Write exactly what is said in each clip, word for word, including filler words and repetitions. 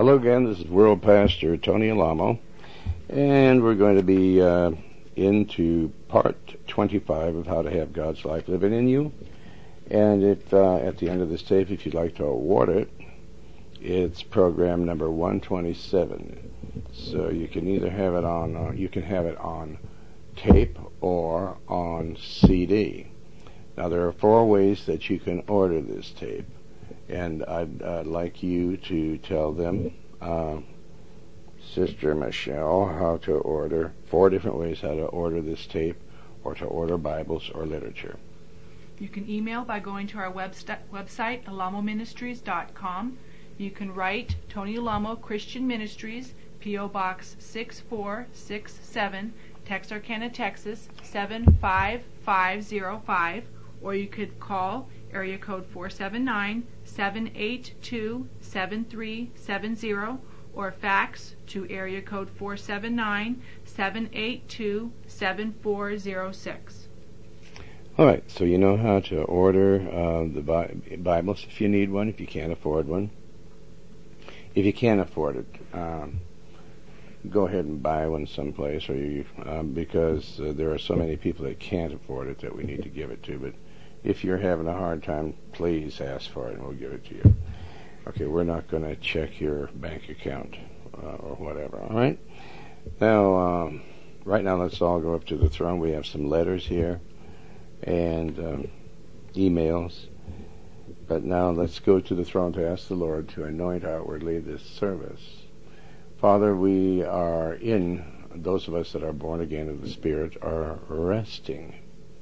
Hello again, this is World Pastor Tony Alamo, and we're going to be uh, into part twenty-five of How to Have God's Life Living in You. And if uh, at the end of this tape, if you'd like to award it, it's program number one twenty-seven. So you can either have it on, uh, you can have it on tape or on C D. Now there are four ways that you can order this tape. And I'd uh, like you to tell them, uh, Sister Michelle, how to order, four different ways how to order this tape or to order Bibles or literature. You can email by going to our webst- website, alamo ministries dot com. You can write Tony Alamo Christian Ministries, P O Box six four six seven, Texarkana, Texas seven five five zero five, or you could call area code four seven nine, seven eight two, seven three seven zero, or fax to area code four seven nine, seven eight two, seven four zero six. All right, so you know how to order uh, the Bi- Bibles if you need one, if you can't afford one. If you can't afford it, um, go ahead and buy one someplace, or you, um, because uh, there are so many people that can't afford it that we need to give it to. But if you're having a hard time, please ask for it and we'll give it to you. Okay, we're not going to check your bank account uh, or whatever, all right? Now, um, right now, let's all go up to the throne. We have some letters here and um, emails. But now let's go to the throne to ask the Lord to anoint outwardly this service. Father, we are in, those of us that are born again of the Spirit, are resting.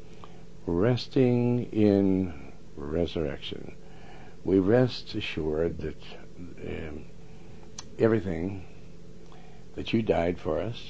Resting in resurrection. We rest assured that um, everything, that you died for us,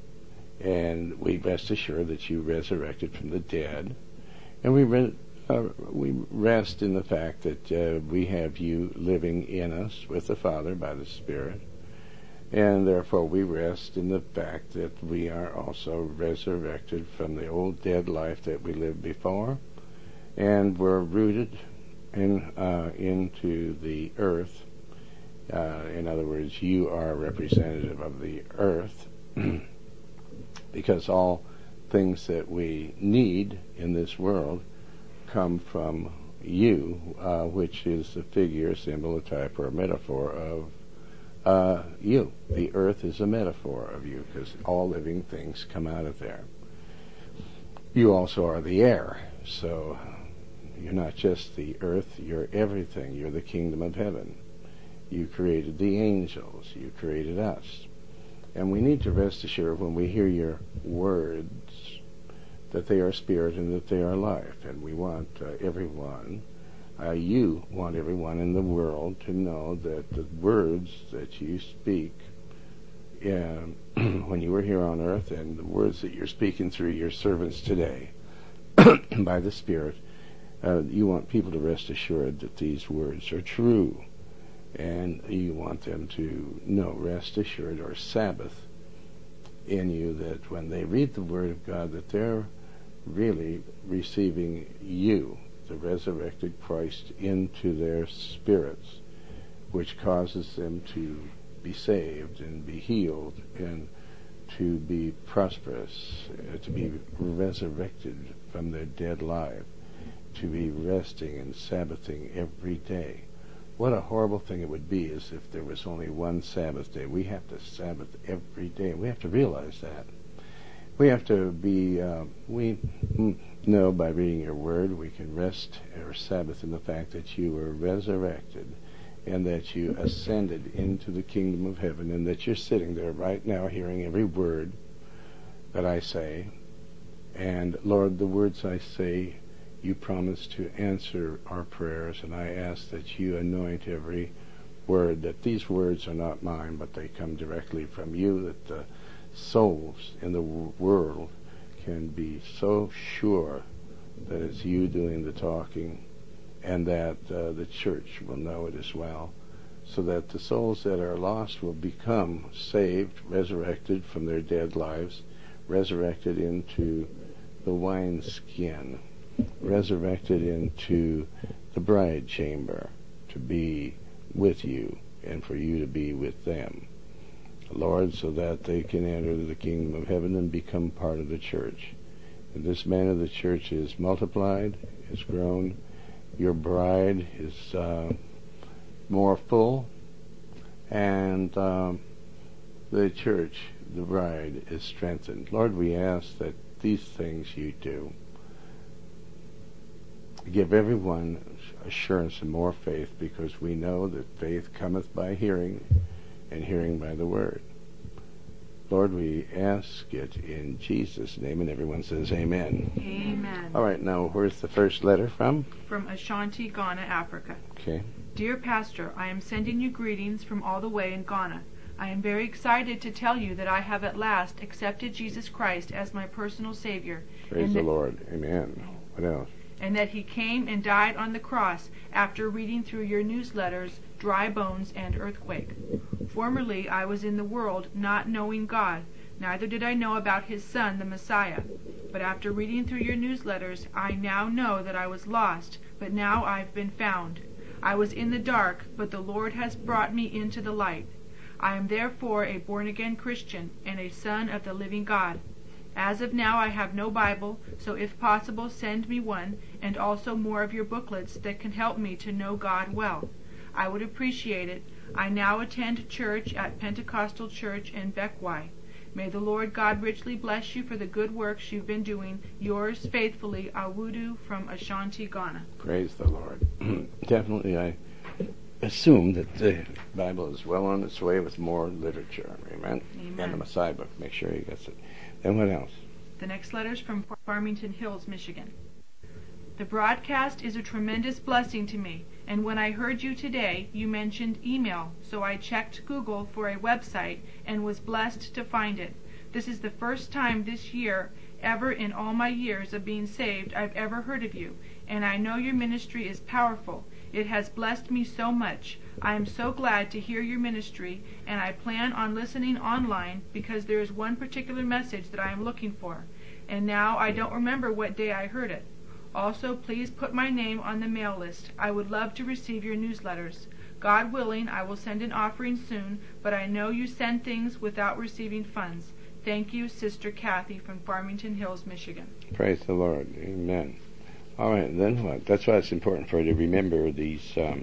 and we rest assured that you resurrected from the dead, and we re- uh, we rest in the fact that uh, we have you living in us with the Father by the Spirit, and therefore we rest in the fact that we are also resurrected from the old dead life that we lived before, and we're rooted in uh, into the earth. Uh, in other words, you are a representative of the earth, because all things that we need in this world come from you, uh, which is a figure, a symbol, a type, or a metaphor of Uh, you. The earth is a metaphor of you, because all living things come out of there. You also are the air, so you're not just the earth, you're everything. You're the kingdom of heaven. You created the angels. You created us. And we need to rest assured when we hear your words that they are spirit and that they are life. And we want uh, everyone Uh, you want everyone in the world to know that the words that you speak uh, when you were here on earth, and the words that you're speaking through your servants today by the Spirit, uh, you want people to rest assured that these words are true, and you want them to know, rest assured, or Sabbath in you, that when they read the Word of God, that they're really receiving you, the resurrected Christ, into their spirits, which causes them to be saved and be healed and to be prosperous, uh, to be resurrected from their dead life, to be resting and Sabbathing every day. What a horrible thing it would be as if there was only one Sabbath day. We have to Sabbath every day. We have to realize that. We have to be, uh, we know by reading your word, we can rest or Sabbath in the fact that you were resurrected and that you ascended into the kingdom of heaven, and that you're sitting there right now hearing every word that I say. And Lord, the words I say, you promise to answer our prayers, and I ask that you anoint every word, that these words are not mine, but they come directly from you, that the souls in the world can be so sure that it's you doing the talking, and that uh, the church will know it as well, so that the souls that are lost will become saved, resurrected from their dead lives, resurrected into the wineskin, resurrected into the bride chamber to be with you and for you to be with them, Lord, so that they can enter the kingdom of heaven and become part of the church. In this manner the church is multiplied, is grown. Your bride is uh, more full, and um, the church, the bride, is strengthened. Lord, we ask that these things you do give everyone assurance and more faith, because we know that faith cometh by hearing, and hearing by the word. Lord, we ask it in Jesus' name, and everyone says amen. Amen. All right, now where's the first letter from? From Ashanti, Ghana, Africa. Okay. Dear Pastor, I am sending you greetings from all the way in Ghana. I am very excited to tell you that I have at last accepted Jesus Christ as my personal Savior. Praise the Lord. Amen. What else? And that he came and died on the cross after reading through your newsletters, Dry Bones and Earthquake. Formerly I was in the world not knowing God, neither did I know about his Son, the Messiah. But after reading through your newsletters, I now know that I was lost, but now I've been found. I was in the dark, but the Lord has brought me into the light. I am therefore a born-again Christian and a son of the living God. As of now I have no Bible, so if possible send me one, and also more of your booklets that can help me to know God well. I would appreciate it. I now attend church at Pentecostal Church in Bekwai. May the Lord God richly bless you for the good works you've been doing. Yours faithfully, Awudu from Ashanti, Ghana. Praise the Lord. Definitely, I assume that the Bible is well on its way with more literature. Amen. Amen. And the Messiah book. Make sure he gets it. Then what else? The next letter is from Farmington Hills, Michigan. The broadcast is a tremendous blessing to me, and when I heard you today, you mentioned email, so I checked Google for a website and was blessed to find it. This is the first time this year, ever in all my years of being saved, I've ever heard of you, and I know your ministry is powerful. It has blessed me so much. I am so glad to hear your ministry, and I plan on listening online because there is one particular message that I am looking for, and now I don't remember what day I heard it. Also, please put my name on the mail list. I would love to receive your newsletters. God willing, I will send an offering soon, but I know you send things without receiving funds. Thank you, Sister Kathy from Farmington Hills, Michigan. Praise the Lord. Amen. All right, then what? That's why it's important for you to remember these, um,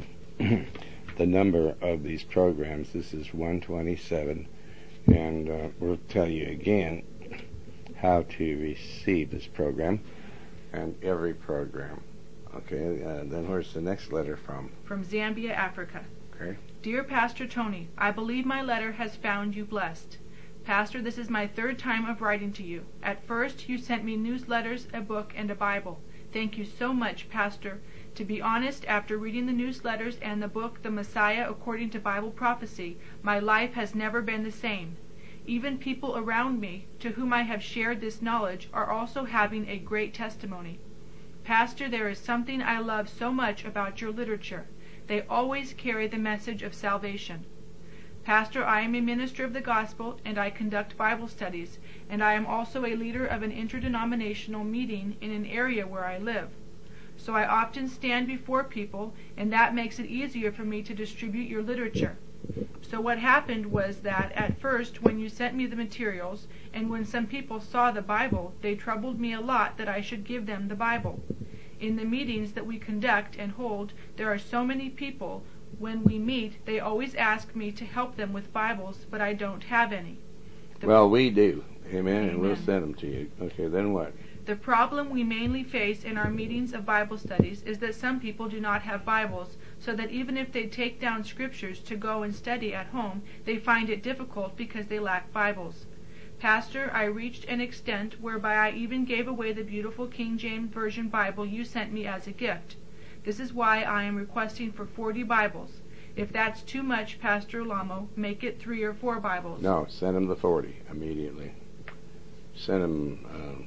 the number of these programs. This is one twenty-seven, and uh, we'll tell you again how to receive this program and every program. Okay, uh, then where's the next letter from? From Zambia, Africa. Okay. Dear Pastor Tony, I believe my letter has found you blessed. Pastor, this is my third time of writing to you. At first, you sent me newsletters, a book, and a Bible. Thank you so much, Pastor. To be honest, after reading the newsletters and the book, The Messiah According to Bible Prophecy, my life has never been the same. Even people around me, to whom I have shared this knowledge, are also having a great testimony. Pastor, there is something I love so much about your literature. They always carry the message of salvation. Pastor, I am a minister of the gospel, and I conduct Bible studies, and I am also a leader of an interdenominational meeting in an area where I live. So I often stand before people, and that makes it easier for me to distribute your literature. So what happened was that at first, when you sent me the materials, and when some people saw the Bible, they troubled me a lot that I should give them the Bible. In the meetings that we conduct and hold, there are so many people. When we meet, they always ask me to help them with Bibles, but I don't have any. The well, we do. Amen, Amen. And we'll send them to you. Okay, then what? The problem we mainly face in our meetings of Bible studies is that some people do not have Bibles, so that even if they take down scriptures to go and study at home, they find it difficult because they lack Bibles. Pastor, I reached an extent whereby I even gave away the beautiful King James Version Bible you sent me as a gift. This is why I am requesting for forty Bibles. If that's too much, Pastor Lamo, make it three or four Bibles. No, send them the forty immediately. Send them uh,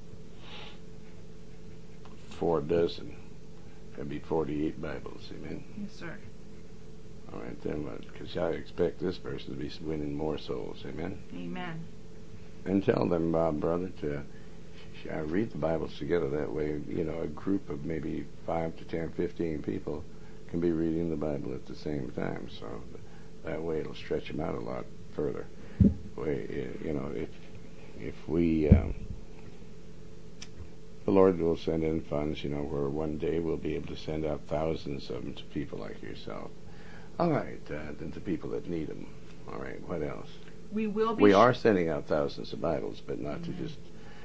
four dozen. That'd be forty-eight Bibles, amen? Yes, sir. All right, then what? Because I expect this person to be winning more souls, amen? Amen. And tell them, uh, brother, to uh, read the Bibles together. That way, you know, a group of maybe five to ten, fifteen people can be reading the Bible at the same time. So That way it'll stretch them out a lot further. We, you know, if if we, um, the Lord will send in funds, you know, where one day we'll be able to send out thousands of them to people like yourself. All right, uh, and to people that need them. All right, what else? We will be. We sh- are sending out thousands of Bibles, but not mm-hmm. to just.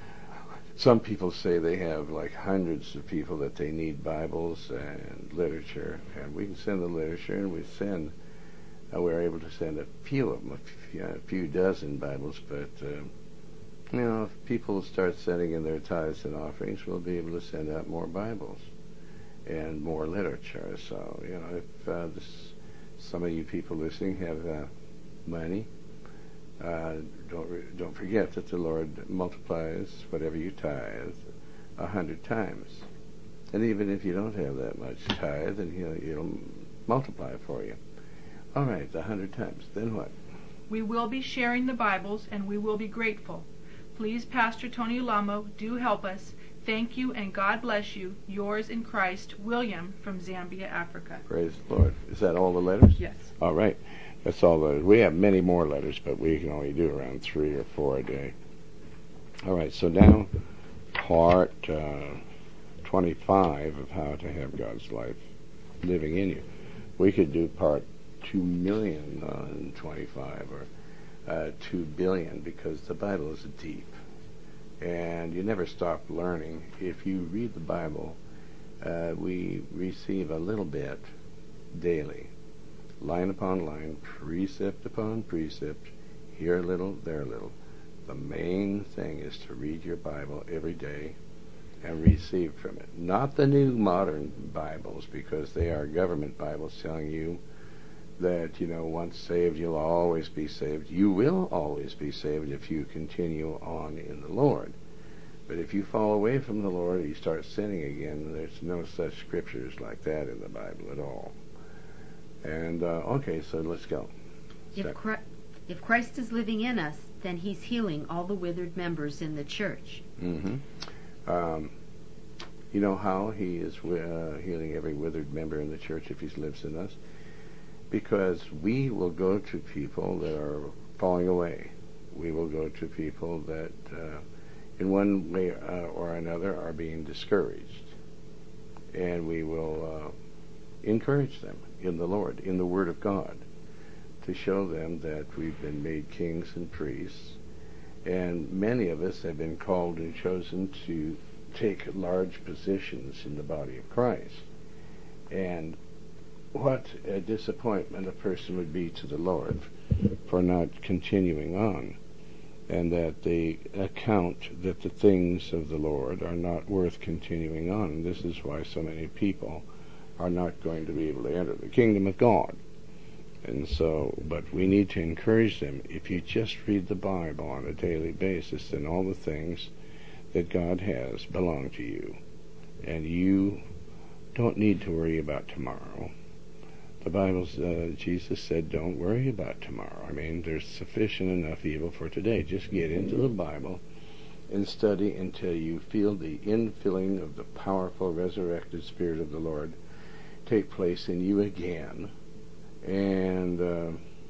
Some people say they have like hundreds of people that they need Bibles and literature, and we can send the literature, and we send. Uh, we're able to send a few of them, a few, a few dozen Bibles, but uh, you know, if people start sending in their tithes and offerings, we'll be able to send out more Bibles and more literature. So, you know, if uh, this, some of you people listening have uh, money, uh, don't re- don't forget that the Lord multiplies whatever you tithe a hundred times, and even if you don't have that much tithe, then He'll, He'll multiply it for you. All right, a hundred times. Then what? We will be sharing the Bibles, and we will be grateful. Please, Pastor Tony Lamo, do help us. Thank you, and God bless you. Yours in Christ, William from Zambia, Africa. Praise the Lord. Is that all the letters? Yes. All right. That's all the letters. We have many more letters, but we can only do around three or four a day. All right, so now part uh, twenty-five of how to have God's life living in you. We could do part two million uh, twenty-five or uh, two billion, because the Bible is deep, and you never stop learning. If you read the Bible, uh, we receive a little bit daily, line upon line, precept upon precept, here a little, there a little. The main thing is to read your Bible every day and receive from it. Not the new modern Bibles, because they are government Bibles telling you that, you know, once saved, you'll always be saved. You will always be saved if you continue on in the Lord. But if you fall away from the Lord or you start sinning again, there's no such scriptures like that in the Bible at all. And, uh, okay, so let's go. If, Christ, if Christ is living in us, then He's healing all the withered members in the church. Mm-hmm. Um, you know how He is uh, healing every withered member in the church if He lives in us? Because we will go to people that are falling away. We will go to people that, uh, in one way uh, or another, are being discouraged. And we will uh, encourage them in the Lord, in the Word of God, to show them that we've been made kings and priests. And many of us have been called and chosen to take large positions in the body of Christ. And what a disappointment a person would be to the Lord for not continuing on, and that they account that the things of the Lord are not worth continuing on. And this is why so many people are not going to be able to enter the kingdom of God. And so, but we need to encourage them. If you just read the Bible on a daily basis, then all the things that God has belong to you, and you don't need to worry about tomorrow. The Bible, uh, Jesus said, don't worry about tomorrow. I mean, there's sufficient enough evil for today. Just get into the Bible and study until you feel the infilling of the powerful resurrected Spirit of the Lord take place in you again, and uh,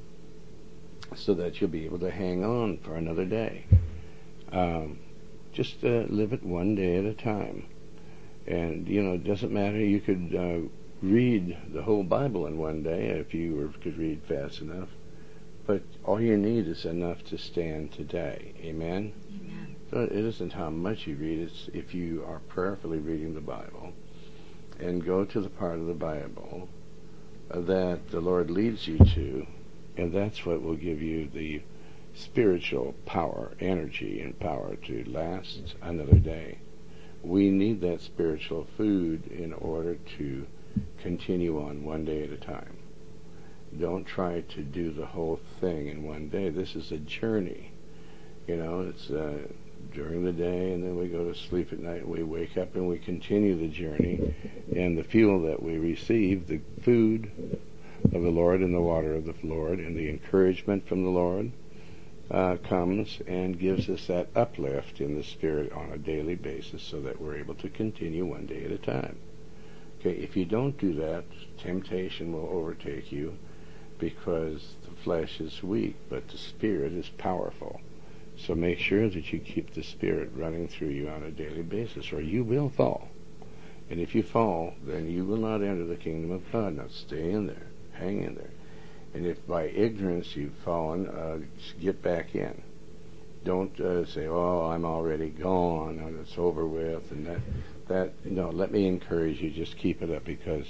so that you'll be able to hang on for another day. Um, just uh, live it one day at a time. And, you know, it doesn't matter. You could uh, read the whole Bible in one day if you were, could read fast enough. But all you need is enough to stand today. Amen? Amen. So it isn't how much you read. It's if you are prayerfully reading the Bible and go to the part of the Bible uh, that the Lord leads you to, and that's what will give you the spiritual power, energy, and power to last another day. We need that spiritual food in order to continue on one day at a time. Don't try to do the whole thing in one day. This is a journey. You know, it's uh, during the day, and then we go to sleep at night, and we wake up and we continue the journey. And the fuel that we receive, the food of the Lord and the water of the Lord and the encouragement from the Lord, Uh, comes and gives us that uplift in the spirit on a daily basis so that we're able to continue one day at a time. Okay, if you don't do that, temptation will overtake you, because the flesh is weak, but the Spirit is powerful. So make sure that you keep the Spirit running through you on a daily basis, or you will fall. And if you fall, then you will not enter the kingdom of God. Now stay in there. Hang in there. And if by ignorance you've fallen, uh, get back in. Don't uh, say, oh, I'm already gone, and it's over with, and that, that, no, let me encourage you, just keep it up, because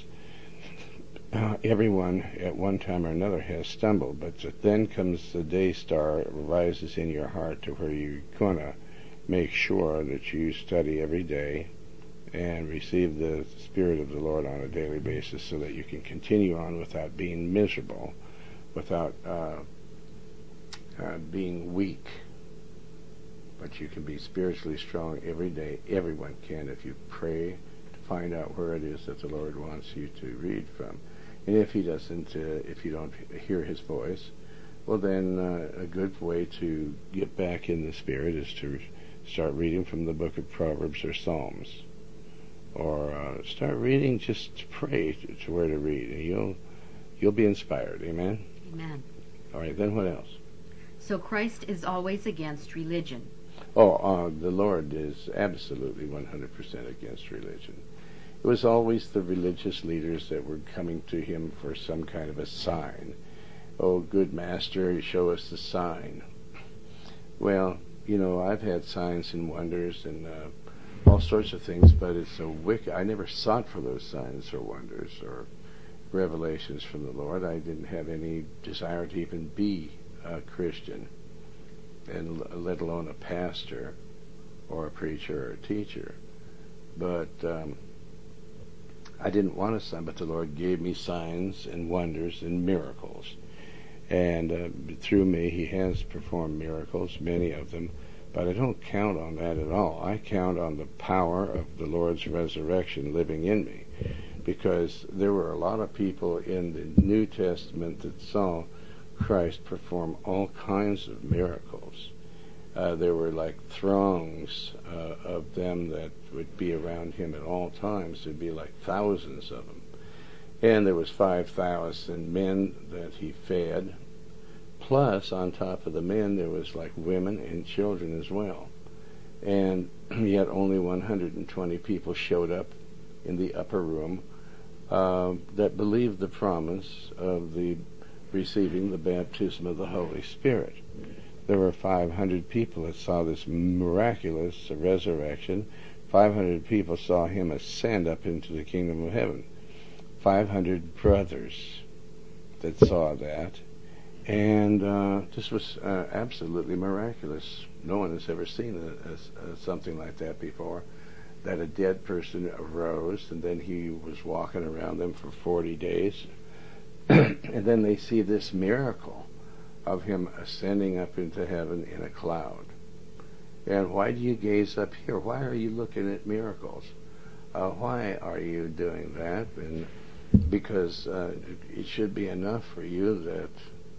uh, everyone at one time or another has stumbled, but then comes the day star, rises in your heart to where you're going to make sure that you study every day and receive the Spirit of the Lord on a daily basis so that you can continue on without being miserable, without uh, uh, being weak. But you can be spiritually strong every day. Everyone can if you pray to find out where it is that the Lord wants you to read from. And if he doesn't, uh, if you don't hear his voice, well then uh, a good way to get back in the Spirit is to re- start reading from the book of Proverbs or Psalms. Or uh, start reading, just to pray to, to where to read. And you'll, you'll be inspired. Amen? Amen. All right, then what else? So Christ is always against religion. Oh, uh, the Lord is absolutely one hundred percent against religion. It was always the religious leaders that were coming to him for some kind of a sign. Oh, good master, show us the sign. Well, you know, I've had signs and wonders and uh, all sorts of things, but it's so wicked. I never sought for those signs or wonders or revelations from the Lord. I didn't have any desire to even be a Christian, and let alone a pastor or a preacher or a teacher. But um, I didn't want a sign, but the Lord gave me signs and wonders and miracles. And uh, through me, he has performed miracles, many of them, but I don't count on that at all. I count on the power of the Lord's resurrection living in me, because there were a lot of people in the New Testament that saw Christ perform all kinds of miracles. Uh, there were like throngs uh, of them that would be around him at all times. There'd be like thousands of them. And there was five thousand men that he fed. Plus, on top of the men, there was like women and children as well. And yet only one hundred twenty people showed up in the upper room uh, that believed the promise of the receiving the baptism of the Holy Spirit. There were five hundred people that saw this miraculous resurrection. five hundred people saw him ascend up into the kingdom of heaven. five hundred brothers that saw that. And uh, this was uh, absolutely miraculous. No one has ever seen a, a, a, something like that before, that a dead person arose, and then he was walking around them for forty days. And then they see this miracle of him ascending up into heaven in a cloud. And why do you gaze up here? Why are you looking at miracles? Uh, why are you doing that? And because uh, it should be enough for you that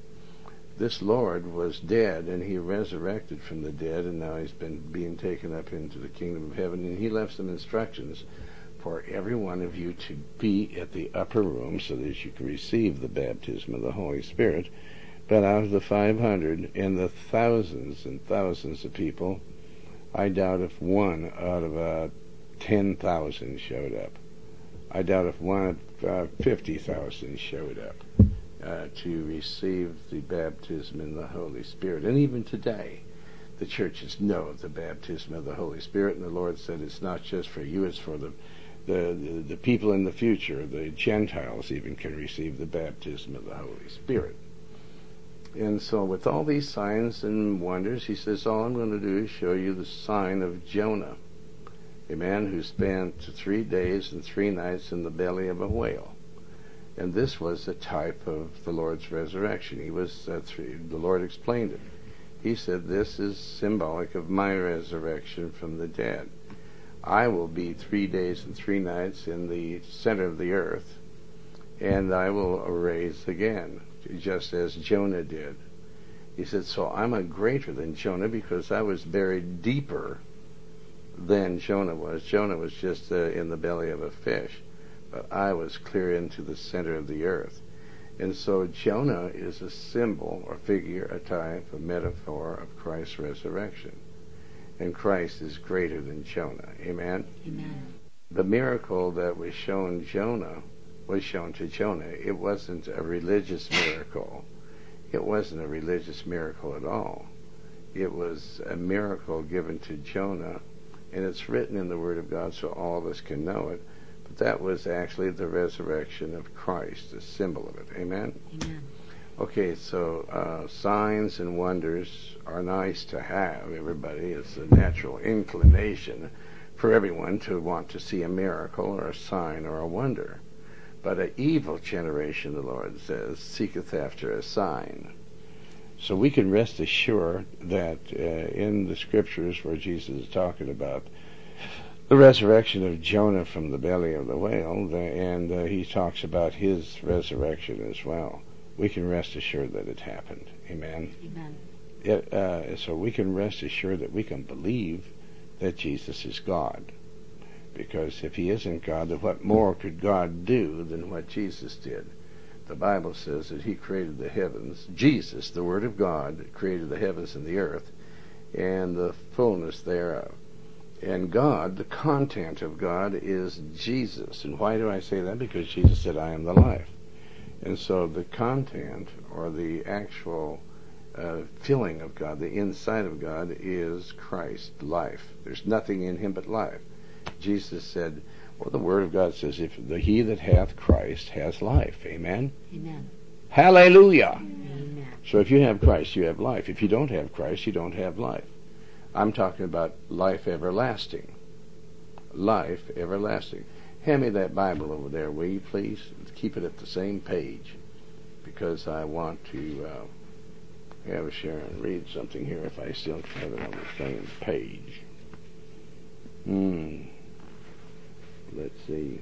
this Lord was dead and he resurrected from the dead, and now he's been being taken up into the kingdom of heaven, and he left some instructions for every one of you to be at the upper room so that you can receive the baptism of the Holy Spirit. But out of the five hundred and the thousands and thousands of people, I doubt if one out of uh, ten thousand showed up. I doubt if one of uh, fifty thousand showed up uh, to receive the baptism in the Holy Spirit. And even today, the churches know of the baptism of the Holy Spirit, and the Lord said it's not just for you, it's for the The, the, the people in the future. The Gentiles even can receive the baptism of the Holy Spirit. And so with all these signs and wonders, he says, all I'm going to do is show you the sign of Jonah, a man who spent three days and three nights in the belly of a whale. And this was a type of the Lord's resurrection. He was, uh, three, the Lord explained it. He said, this is symbolic of my resurrection from the dead. I will be three days and three nights in the center of the earth, and I will arise again, just as Jonah did. He said, so I'm a greater than Jonah because I was buried deeper than Jonah was. Jonah was just uh, in the belly of a fish, but I was clear into the center of the earth. And so Jonah is a symbol or figure, a type, a metaphor of Christ's resurrection. And Christ is greater than Jonah. Amen? Amen. The miracle that was shown Jonah was shown to Jonah. It wasn't a religious miracle. It wasn't a religious miracle at all. It was a miracle given to Jonah, and it's written in the Word of God so all of us can know it. But that was actually the resurrection of Christ, a symbol of it. Amen? Amen. Okay, so uh, signs and wonders are nice to have, everybody. It's a natural inclination for everyone to want to see a miracle or a sign or a wonder. But an evil generation, the Lord says, seeketh after a sign. So we can rest assured that uh, in the scriptures where Jesus is talking about the resurrection of Jonah from the belly of the whale, the, and uh, he talks about his resurrection as well, we can rest assured that it happened. Amen? Amen. It, uh, so we can rest assured that we can believe that Jesus is God. Because if he isn't God, then what more could God do than what Jesus did? The Bible says that he created the heavens. Jesus, the Word of God, created the heavens and the earth and the fullness thereof. And God, the content of God, is Jesus. And why do I say that? Because Jesus said, I am the life. And so the content, or the actual uh, filling of God, the inside of God, is Christ, life. There's nothing in him but life. Jesus said, well, the Word of God says, if the he that hath Christ has life. Amen? Amen. Hallelujah! Amen. So if you have Christ, you have life. If you don't have Christ, you don't have life. I'm talking about life everlasting. Life everlasting. Hand me that Bible over there, will you please? Keep it at the same page, because I want to uh, have Sharon read something here if I still have it on the same page. Hmm. Let's see.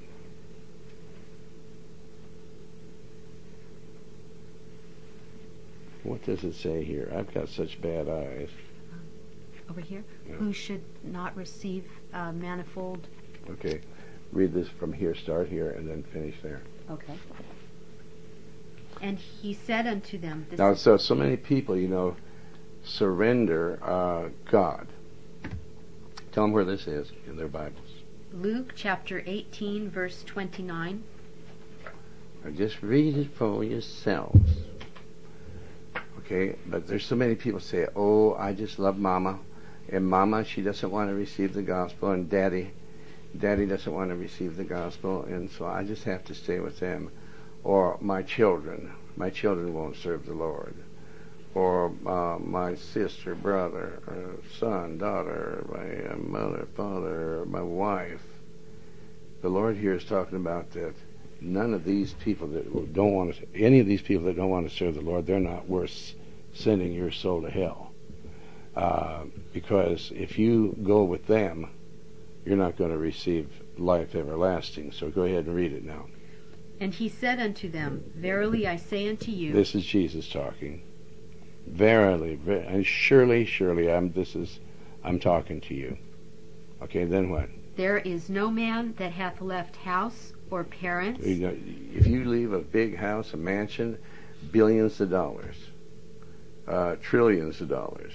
What does it say here? I've got such bad eyes. Over here. Yeah. Who should not receive uh, manifold. Okay. Read this from here, start here, and then finish there. Okay. And he said unto them, this Now, is so so many people, you know, surrender uh, God. Tell them where this is in their Bibles. Luke chapter eighteen, verse twenty-nine. Or just read it for yourselves. Okay, but there's so many people say, oh, I just love Mama, and Mama, she doesn't want to receive the gospel, and Daddy, Daddy doesn't want to receive the gospel, and so I just have to stay with them. Or my children, my children won't serve the Lord. Or uh, my sister, brother, or son, daughter, my uh, mother, father, or my wife. The Lord here is talking about that none of these people that don't want to, any of these people that don't want to serve the Lord, they're not worth sending your soul to hell. Uh, because if you go with them, you're not going to receive life everlasting. So go ahead and read it now. And he said unto them, verily I say unto you. This is Jesus talking. Verily, ver- and surely, surely, I'm. This is, I'm talking to you. Okay, then what? There is no man that hath left house or parents. You know, if you leave a big house, a mansion, billions of dollars, uh, trillions of dollars.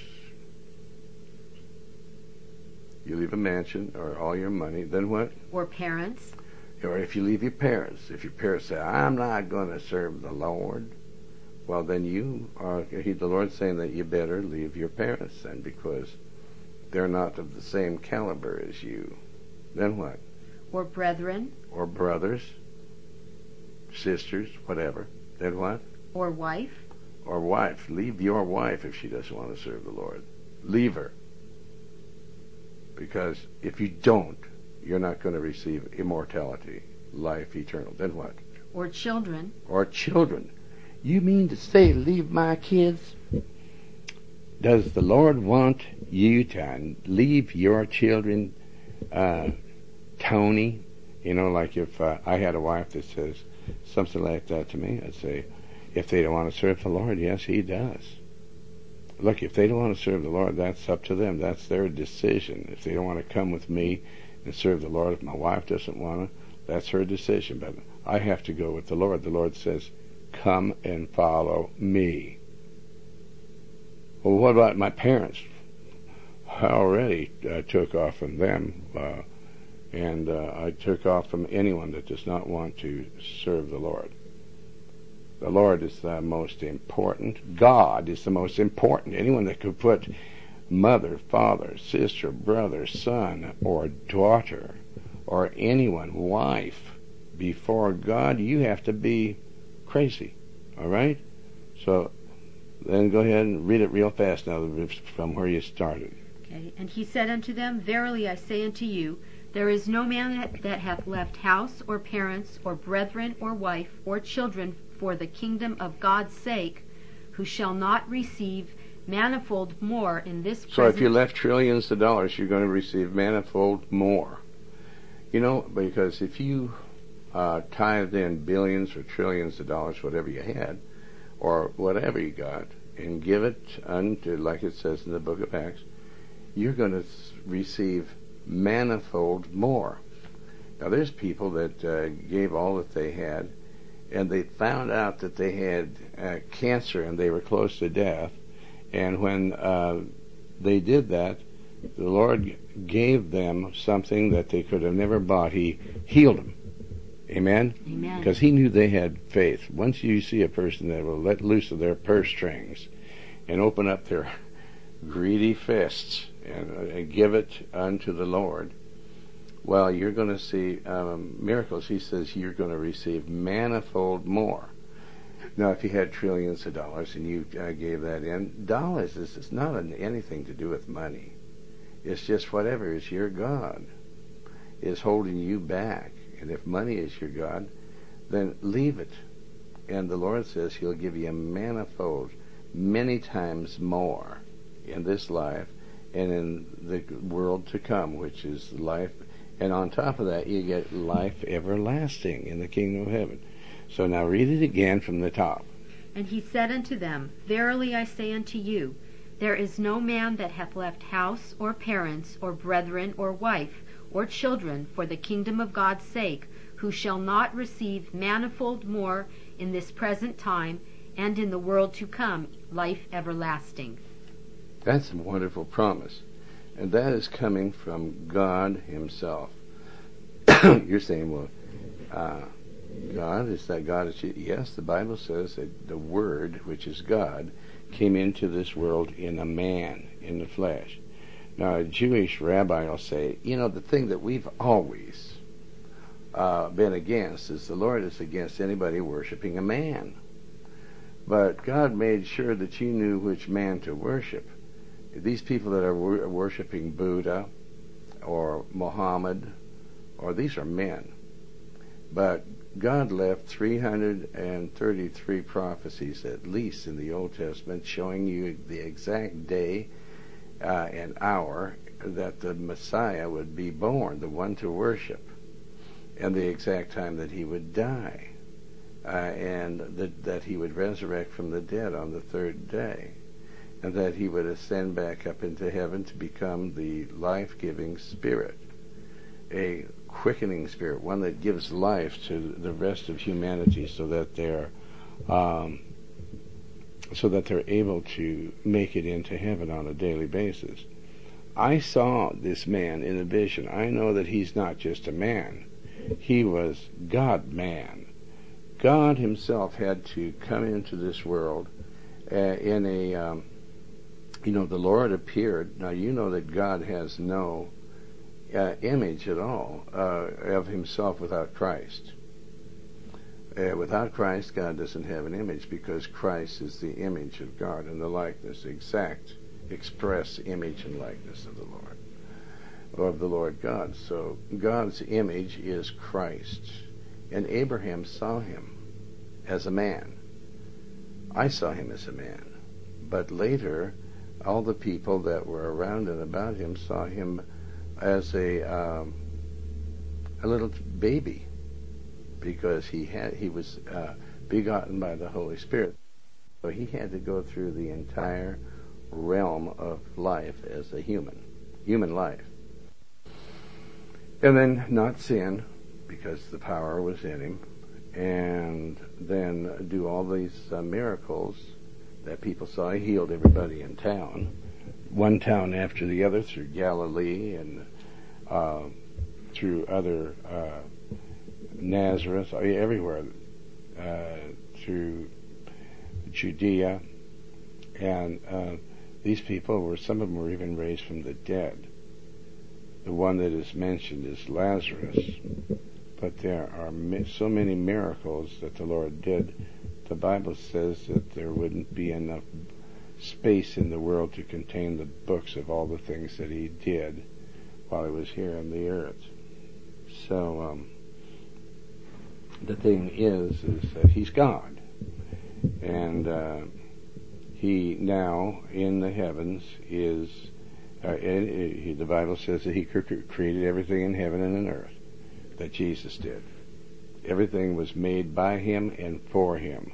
You leave a mansion or all your money, then what? Or parents. Or if you leave your parents, if your parents say, I'm not going to serve the Lord, well, then you are, he, the Lord's saying that you better leave your parents then, because they're not of the same caliber as you. Then what? Or brethren. Or brothers, sisters, whatever. Then what? Or wife. Or wife. Leave your wife if she doesn't want to serve the Lord. Leave her. Because if you don't, you're not going to receive immortality, life eternal. Then what? Or children. Or children. You mean to say leave my kids? Does the Lord want you to leave your children, uh, Tony? You know, like if uh, I had a wife that says something like that to me, I'd say, if they don't want to serve the Lord, yes, he does. Look, if they don't want to serve the Lord, that's up to them. That's their decision. If they don't want to come with me and serve the Lord, if my wife doesn't want to, that's her decision. But I have to go with the Lord. The Lord says, come and follow me. Well, what about my parents? I already uh, took off from them, uh, and uh, I took off from anyone that does not want to serve the Lord. The Lord is the most important. God is the most important. Anyone that could put mother, father, sister, brother, son, or daughter, or anyone, wife, before God, you have to be crazy. All right? So then go ahead and read it real fast now from where you started. Okay. And he said unto them, Verily I say unto you, there is no man that, that hath left house, or parents, or brethren, or wife, or children, for the kingdom of God's sake, who shall not receive manifold more in this present... So if you left trillions of dollars, you're going to receive manifold more. You know, because if you uh, tithed in billions or trillions of dollars, whatever you had, or whatever you got, and give it unto, like it says in the book of Acts, you're going to receive manifold more. Now there's people that uh, gave all that they had, and they found out that they had uh, cancer and they were close to death, and when uh, they did that, the Lord gave them something that they could have never bought. He healed them. Amen? Amen. Because he knew they had faith. Once you see a person that will let loose of their purse strings and open up their greedy fists and, and give it unto the Lord, well, you're going to see um, miracles. He says you're going to receive manifold more. Now, if you had trillions of dollars and you uh, gave that in, dollars is it's not an, anything to do with money. It's just whatever is your God is holding you back. And if money is your God, then leave it. And the Lord says he'll give you a manifold, many times more in this life and in the world to come, which is life. And on top of that, you get life everlasting in the kingdom of heaven. So now read it again from the top. And he said unto them, Verily I say unto you, there is no man that hath left house, or parents, or brethren, or wife, or children, for the kingdom of God's sake, who shall not receive manifold more in this present time, and in the world to come, life everlasting. That's a wonderful promise. And that is coming from God himself. You're saying, well, uh, God, is that God? Is, yes, the Bible says that the Word, which is God, came into this world in a man, in the flesh. Now, a Jewish rabbi will say, you know, the thing that we've always uh, been against is the Lord is against anybody worshiping a man. But God made sure that you knew which man to worship. These people that are wor- worshiping Buddha or Muhammad, or these are men. But God left three hundred thirty-three prophecies, at least in the Old Testament, showing you the exact day uh, and hour that the Messiah would be born, the one to worship, and the exact time that he would die, uh, and that, that he would resurrect from the dead on the third day, and that he would ascend back up into heaven to become the life-giving Spirit, a quickening Spirit, one that gives life to the rest of humanity, so that they're um, so that they're able to make it into heaven on a daily basis. I saw this man in a vision. I know that he's not just a man. He was God-man. God himself had to come into this world uh, in a, um, you know, the Lord appeared. Now, you know that God has no uh, image at all uh, of himself without Christ. Uh, without Christ, God doesn't have an image, because Christ is the image of God and the likeness, the exact express image and likeness of the Lord, or of the Lord God. So God's image is Christ. And Abraham saw him as a man. I saw him as a man. But later, all the people that were around and about him saw him as a um, a little baby, because he had he was uh, begotten by the Holy Spirit. So he had to go through the entire realm of life as a human, human life. And then not sin, because the power was in him, and then do all these uh, miracles that people saw. He healed everybody in town, one town after the other, through Galilee and uh, through other uh, Nazareth, everywhere, uh, through Judea, and uh, these people were, some of them were even raised from the dead. The one that is mentioned is Lazarus, but there are so many miracles that the Lord did. The Bible says that there wouldn't be enough space in the world to contain the books of all the things that he did while he was here on the earth. So um, the thing is, is that he's God, and uh, he now in the heavens is. Uh, and, uh, he, the Bible says that he created everything in heaven and in earth. That Jesus did. Everything was made by him and for him.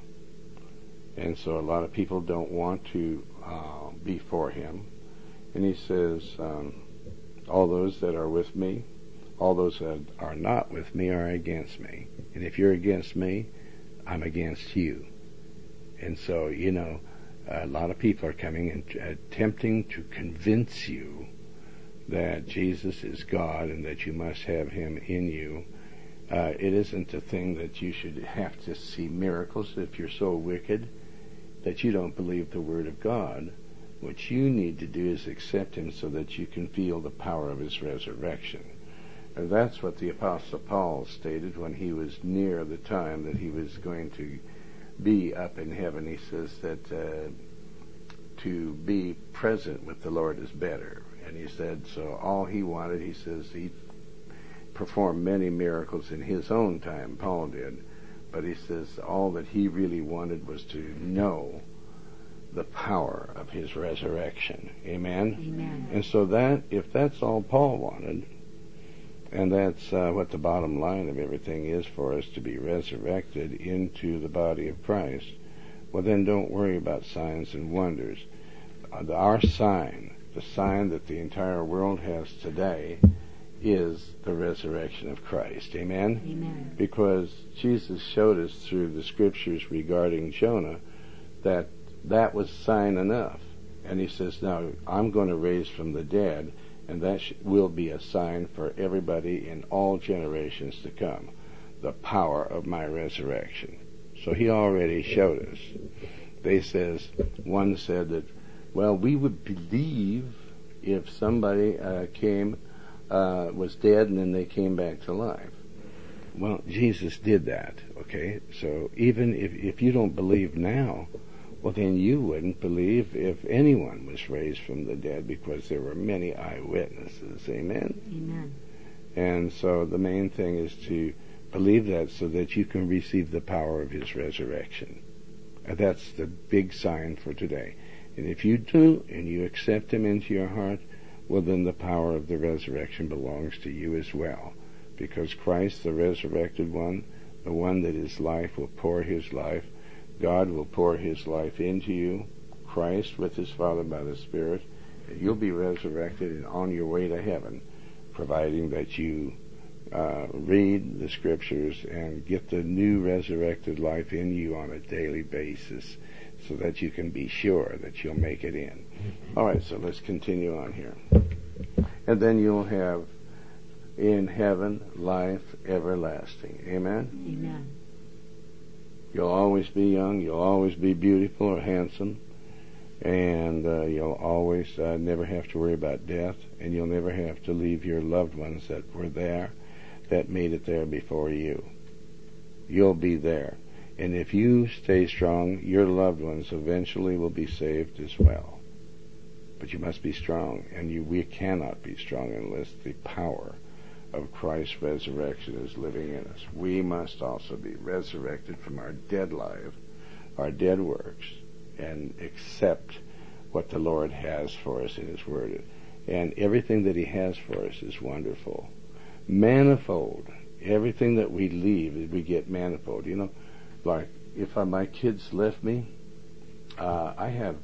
And so a lot of people don't want to uh, be for him. And he says, um, all those that are with me, all those that are not with me are against me. And if you're against me, I'm against you. And so, you know, a lot of people are coming and attempting to convince you that Jesus is God and that you must have him in you. Uh, it isn't a thing that you should have to see miracles if you're so wicked that you don't believe the Word of God. What you need to do is accept him so that you can feel the power of his resurrection. And that's what the Apostle Paul stated when he was near the time that he was going to be up in heaven. He says that uh, to be present with the Lord is better. And he said, so all he wanted, he says, he performed many miracles in his own time, Paul did, but he says all that he really wanted was to know the power of his resurrection. Amen? Amen. And so that, if that's all Paul wanted, and that's uh, what the bottom line of everything is for us, to be resurrected into the body of Christ, well then don't worry about signs and wonders. Uh, our sign, the sign that the entire world has today, is the resurrection of Christ. Amen? Amen. Because Jesus showed us through the scriptures regarding Jonah that that was sign enough. And he says, now I'm going to raise from the dead, and that sh- will be a sign for everybody in all generations to come, the power of my resurrection. So he already showed us. They says, one said that, well, we would believe if somebody uh, came, uh, was dead, and then they came back to life. Well, Jesus did that, okay? So even if, if you don't believe now, well, then you wouldn't believe if anyone was raised from the dead, because there were many eyewitnesses. Amen? Amen. And so the main thing is to believe that so that you can receive the power of his resurrection. And that's the big sign for today. And if you do, and you accept him into your heart, well, then the power of the resurrection belongs to you as well. Because Christ, the resurrected one, the one that is life, will pour his life. God will pour his life into you, Christ with his Father by the Spirit, and you'll be resurrected and on your way to heaven, providing that you uh, read the scriptures and get the new resurrected life in you on a daily basis, so that you can be sure that you'll make it in. All right, so let's continue on here. And then you'll have in heaven life everlasting. Amen? Amen. You'll always be young, you'll always be beautiful or handsome, and uh, you'll always uh, never have to worry about death, and you'll never have to leave your loved ones that were there, that made it there before you. You'll be there. And if you stay strong, your loved ones eventually will be saved as well. But you must be strong, and you we cannot be strong unless the power of Christ's resurrection is living in us. We must also be resurrected from our dead life, our dead works, and accept what the Lord has for us in his word. And everything that he has for us is wonderful. Manifold. Everything that we leave, we get manifold. You know, like if uh, my kids left me, uh, I have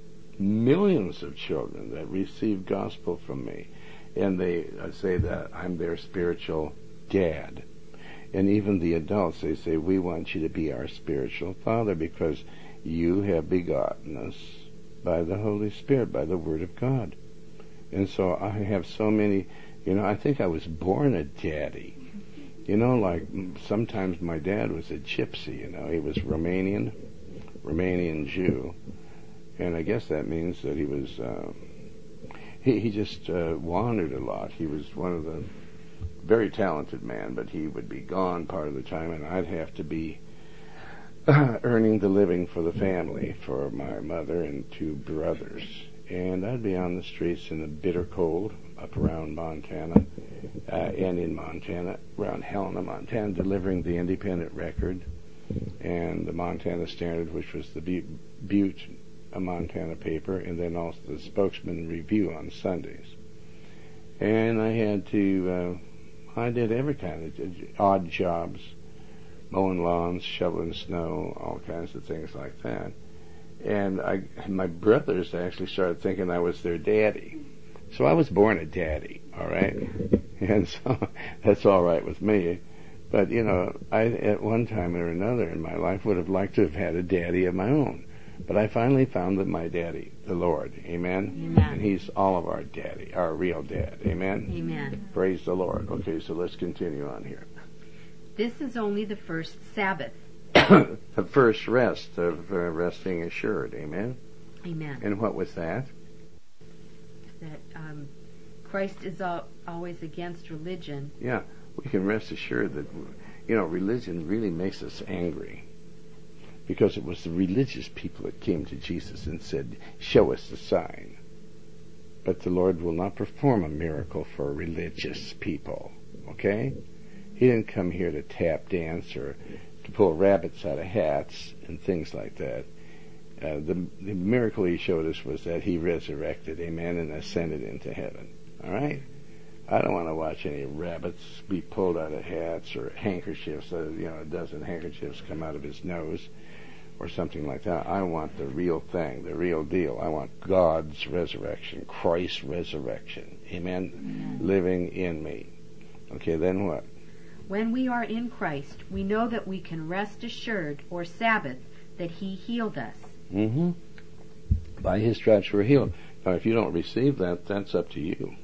millions of children that receive gospel from me. And they uh, say that I'm their spiritual dad. And even the adults, they say, we want you to be our spiritual father because you have begotten us by the Holy Spirit, by the Word of God. And so I have so many, you know, I think I was born a daddy. You know, like sometimes my dad was a gypsy, you know, he was Romanian, Romanian Jew. And I guess that means that he was, uh, he, he just uh, wandered a lot. He was one of the very talented man, but he would be gone part of the time, and I'd have to be uh, earning the living for the family, for my mother and two brothers. And I'd be on the streets in the bitter cold up around Montana, uh, and in Montana, around Helena, Montana, delivering the Independent Record and the Montana Standard, which was the Butte, a Montana paper, and then also the Spokesman Review on Sundays. And I had to, uh, I did every kind of odd jobs, mowing lawns, shoveling snow, all kinds of things like that. And I, my brothers actually started thinking I was their daddy. So I was born a daddy, all right? And so that's all right with me. But, you know, I, at one time or another in my life, would have liked to have had a daddy of my own. But I finally found that my daddy, the Lord, amen? Amen. And he's all of our daddy, our real dad, amen? Amen. Praise the Lord. Okay, so let's continue on here. This is only the first Sabbath. The first rest of uh, resting assured, amen? Amen. And what was that? That um, Christ is al- always against religion. Yeah, we can rest assured that, you know, religion really makes us angry. Because it was the religious people that came to Jesus and said, show us the sign. But the Lord will not perform a miracle for religious people, okay? He didn't come here to tap dance or to pull rabbits out of hats and things like that. Uh, the, the miracle he showed us was that he resurrected, amen, and ascended into heaven. All right? I don't want to watch any rabbits be pulled out of hats or handkerchiefs, uh, you know, a dozen handkerchiefs come out of his nose or something like that. I want the real thing, the real deal. I want God's resurrection, Christ's resurrection, amen, amen. Living in me. Okay, then what? When we are in Christ, we know that we can rest assured, or Sabbath, that He healed us. Mm-hmm. By His stripes we're healed. Now, if you don't receive that, that's up to you.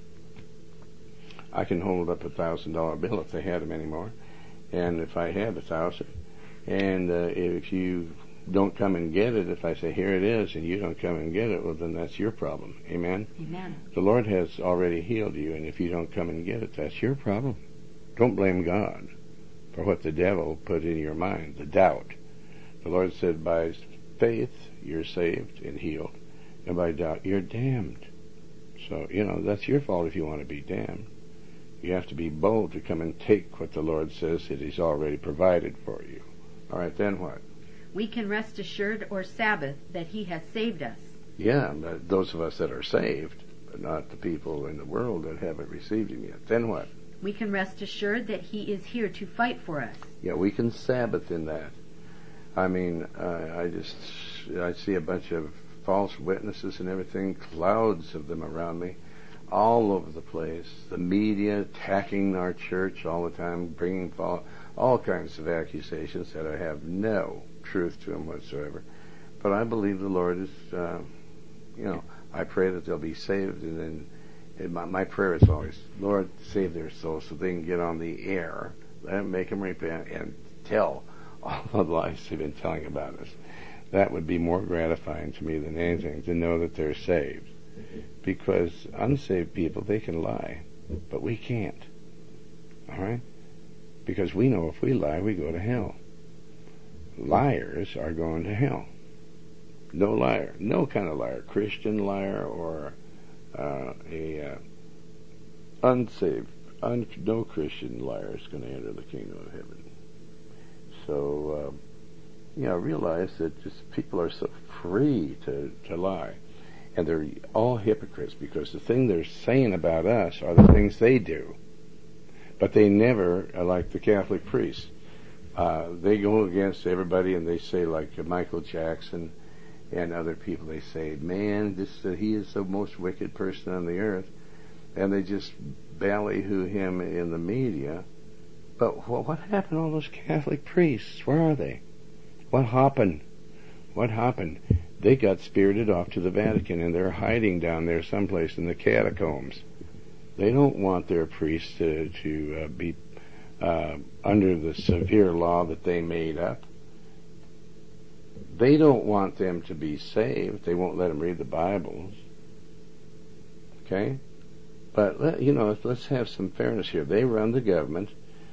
I can hold up a thousand dollar bill if they had them anymore, and if I had a thousand, and uh, if you don't come and get it, if I say here it is, and you don't come and get it, well then that's your problem. Amen. Amen. The Lord has already healed you, and if you don't come and get it, that's your problem. Don't blame God for what the devil put in your mind, the doubt. The Lord said, by faith you're saved and healed, and by doubt you're damned. So, you know, that's your fault if you want to be damned. You have to be bold to come and take what the Lord says that He's already provided for you. All right, then what? We can rest assured, or Sabbath, that He has saved us. Yeah, but those of us that are saved, but not the people in the world that haven't received Him yet. Then what? We can rest assured that He is here to fight for us. Yeah, we can Sabbath in that. I mean, uh, I just, I see a bunch of false witnesses and everything, clouds of them around me, all over the place. The media attacking our church all the time, bringing fall, all kinds of accusations that I have no truth to them whatsoever. But I believe the Lord is, uh, you know, I pray that they'll be saved, and then and my, my prayer is always, Lord, save their souls so they can get on the air, let them make them repent, and tell all the lies they've been telling about us. That would be more gratifying to me than anything, to know that they're saved. Because unsaved people, they can lie, but we can't. All right? Because we know if we lie, we go to hell. Liars are going to hell. No liar, no kind of liar, Christian liar or uh, a uh, unsaved, un- no Christian liar is going to enter the kingdom of heaven. So, uh, you know, realize that just people are so free to, to lie. And they're all hypocrites because the thing they're saying about us are the things they do. But they never are like the Catholic priests. Uh, they go against everybody and they say, like uh, Michael Jackson and other people, they say, man, this uh, he is the most wicked person on the earth. And they just ballyhoo him in the media But wh- what happened to all those Catholic priests? Where are they? What happened? What happened? They got spirited off to the Vatican, and they're hiding down there someplace in the catacombs. They don't want their priests to, to uh, be uh, under the severe law that they made up. They don't want them to be saved. They won't let them read the Bibles. Okay? But, let, you know, let's have some fairness here. They run the government.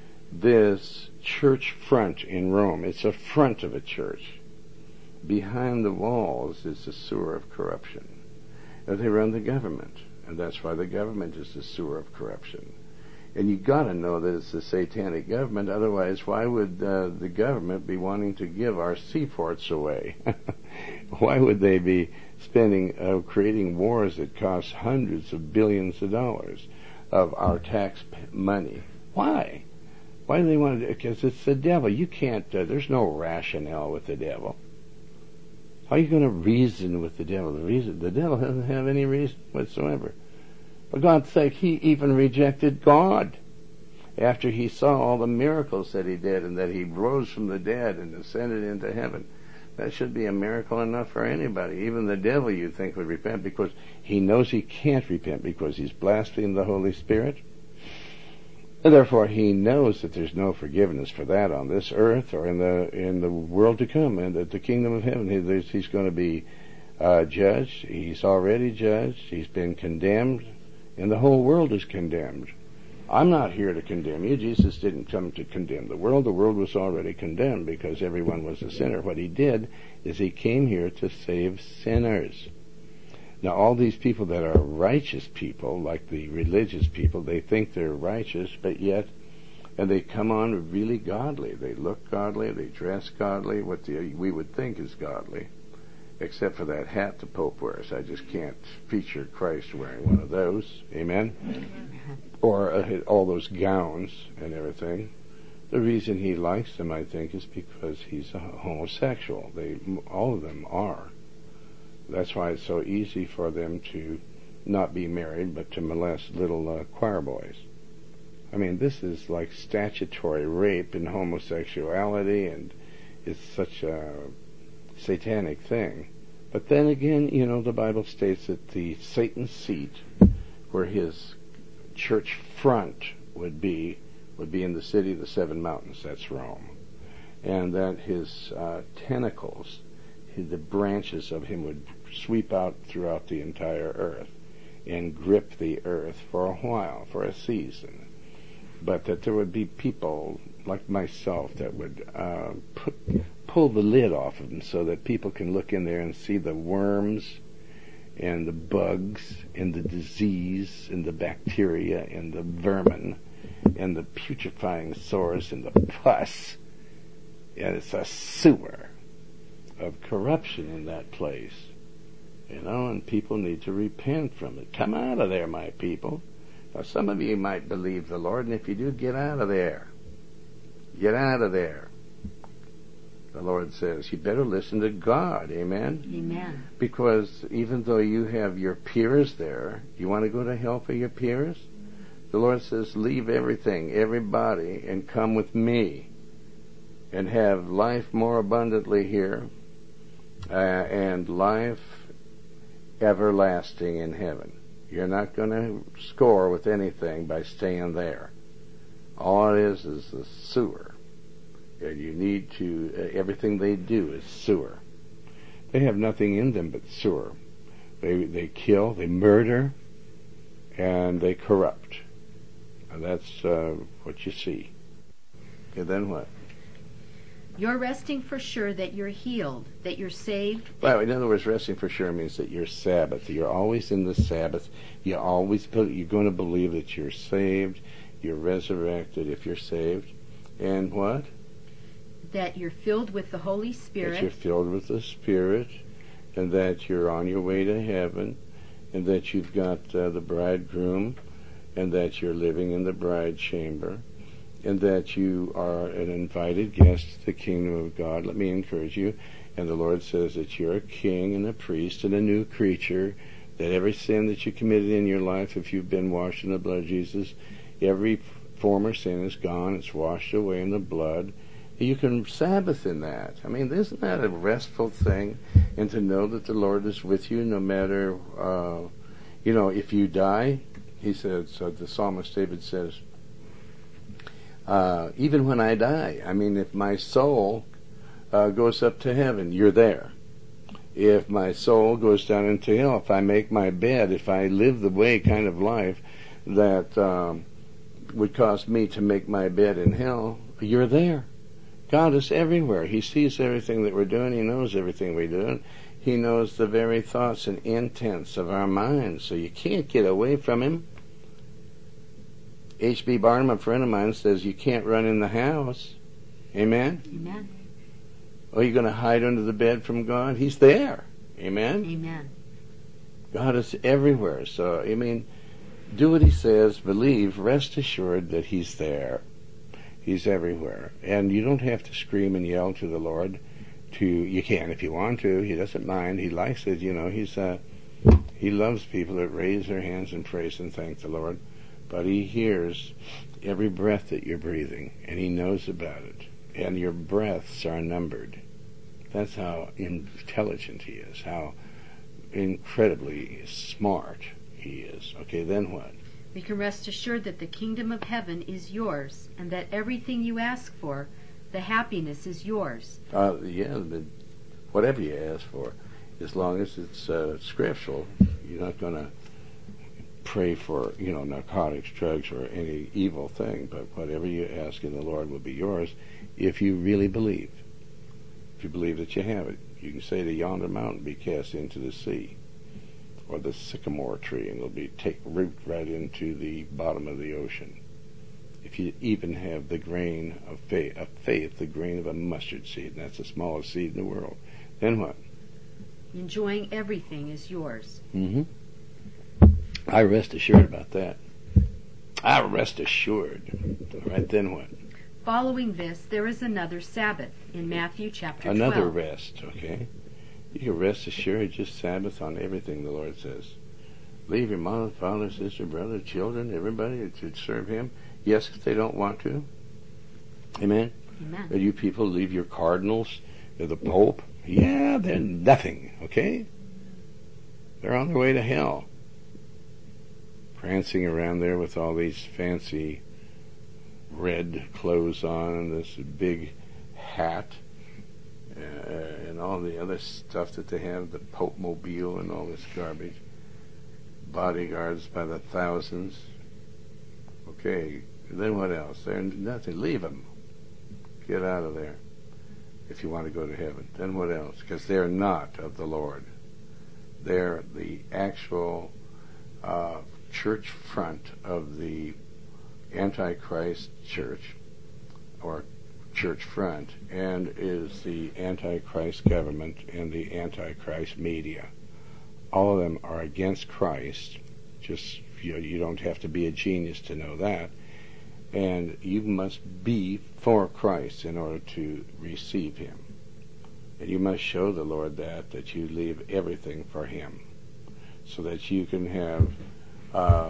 This church front in Rome, it's a front of a church. Behind the walls is the sewer of corruption. And they run the government, and that's why the government is the sewer of corruption. And you got to know that it's the satanic government. Otherwise, why would uh, the government be wanting to give our seaports away? Why would they be spending, uh, creating wars that cost hundreds of billions of dollars of our tax money? Why? Why do they want to? Because it's the devil. You can't. Uh, there's no rationale with the devil. How are you going to reason with the devil? The reason the devil doesn't have any reason whatsoever. For God's sake, he even rejected God after he saw all the miracles that he did and that he rose from the dead and ascended into heaven. That should be a miracle enough for anybody. Even the devil, you think, would repent, because he knows he can't repent because he's blasphemed the Holy Spirit. And therefore, he knows that there's no forgiveness for that on this earth or in the in the world to come, and that the kingdom of heaven, he, he's going to be uh, judged. He's already judged. He's been condemned, and the whole world is condemned. I'm not here to condemn you. Jesus didn't come to condemn the world. The world was already condemned because everyone was a sinner. What he did is he came here to save sinners. Now, all these people that are righteous people, like the religious people, they think they're righteous, but yet, and they come on really godly. They look godly, they dress godly, what the, we would think is godly, except for that hat the Pope wears. I just can't feature Christ wearing one of those. Amen? Amen. Or uh, all those gowns and everything. The reason he likes them, I think, is because he's a homosexual. They, all of them are. That's why it's so easy for them to not be married, but to molest little uh, choir boys. I mean, this is like statutory rape and homosexuality, and it's such a satanic thing. But then again, you know, the Bible states that the Satan's seat, where his church front would be, would be in the city of the seven mountains. That's Rome. And that his uh, tentacles, the branches of him would sweep out throughout the entire earth and grip the earth for a while, for a season. But that there would be people like myself that would uh, put, pull the lid off of them so that people can look in there and see the worms and the bugs and the disease and the bacteria and the vermin and the putrefying sores and the pus. And it's a sewer of corruption in that place, you know, and people need to repent from it. Come out of there, my people. Now, some of you might believe the Lord, and if you do, get out of there. Get out of there. The Lord says, you better listen to God, amen? Amen. Because even though you have your peers there, you want to go to hell for your peers? The Lord says, leave everything, everybody, and come with me, and have life more abundantly here, Uh, and life everlasting in heaven. You're not going to score with anything by staying there. All it is is the sewer. And you need to, uh, everything they do is sewer. They have nothing in them but sewer. They, they kill, they murder, and they corrupt. And that's uh, what you see. Okay, then what? You're resting for sure that you're healed, that you're saved. Well, in other words, resting for sure means that you're Sabbath. You're always in the Sabbath. You always, you're going to believe that you're saved, you're resurrected if you're saved. And what? That you're filled with the Holy Spirit. That you're filled with the Spirit, and that you're on your way to heaven, and that you've got uh, the bridegroom, and that you're living in the bride chamber, and that you are an invited guest to the kingdom of God. Let me encourage you. And the Lord says that you're a king and a priest and a new creature, that every sin that you committed in your life, if you've been washed in the blood of Jesus, every former sin is gone. It's washed away in the blood. You can Sabbath in that. I mean, isn't that a restful thing? And to know that the Lord is with you no matter, uh, you know, if you die, he says, so the psalmist David says, uh, even when I die, I mean, if my soul uh, goes up to heaven, you're there. If my soul goes down into hell, if I make my bed, if I live the way kind of life that um, would cause me to make my bed in hell, you're there. God is everywhere. He sees everything that we're doing. He knows everything we're doing. He knows the very thoughts and intents of our minds. So you can't get away from him. H B Barnum, a friend of mine, says you can't run in the house. Amen? Amen. Are you going to hide under the bed from God? He's there. Amen? Amen. God is everywhere. So, I mean, do what he says. Believe. Rest assured that he's there. He's everywhere. And you don't have to scream and yell to the Lord. To You can if you want to. He doesn't mind. He likes it. You know, he's uh, he loves people that raise their hands and praise and thank the Lord. But he hears every breath that you're breathing, and he knows about it. And your breaths are numbered. That's how intelligent he is, how incredibly smart he is. Okay, then what? We can rest assured that the kingdom of heaven is yours, and that everything you ask for, the happiness is yours. Uh, yeah, but whatever you ask for, as long as it's uh, scriptural, you're not going to pray for, you know, narcotics, drugs, or any evil thing. But whatever you ask in the Lord will be yours if you really believe. If you believe that you have it, you can say to yonder mountain, be cast into the sea, or the sycamore tree, and it'll be take root right into the bottom of the ocean. If you even have the grain of faith, of faith, the grain of a mustard seed, and that's the smallest seed in the world, then what? Enjoying everything is yours. Mm-hmm. I rest assured about that. I rest assured. All right, then what? Following this, there is another Sabbath in Matthew chapter Another twelve. rest, okay? You can rest assured, just Sabbath on everything, the Lord says. Leave your mother, father, sister, brother, children, everybody to serve him. Yes, if they don't want to. Amen? Amen. But you people leave your cardinals, the Pope. Yeah, they're nothing, okay? They're on their way to hell. Prancing around there with all these fancy red clothes on and this big hat uh, and all the other stuff that they have, the Pope Mobile and all this garbage. Bodyguards by the thousands. Okay, then what else? They're nothing. Leave them. Get out of there if you want to go to heaven. Then what else? Because they're not of the Lord. They're the actual uh, church front of the Antichrist church, or church front, and is the Antichrist government and the Antichrist media. All of them are against Christ. Just, you know, you don't have to be a genius to know that. And you must be for Christ in order to receive him. And you must show the Lord that, that you leave everything for him, so that you can have uh,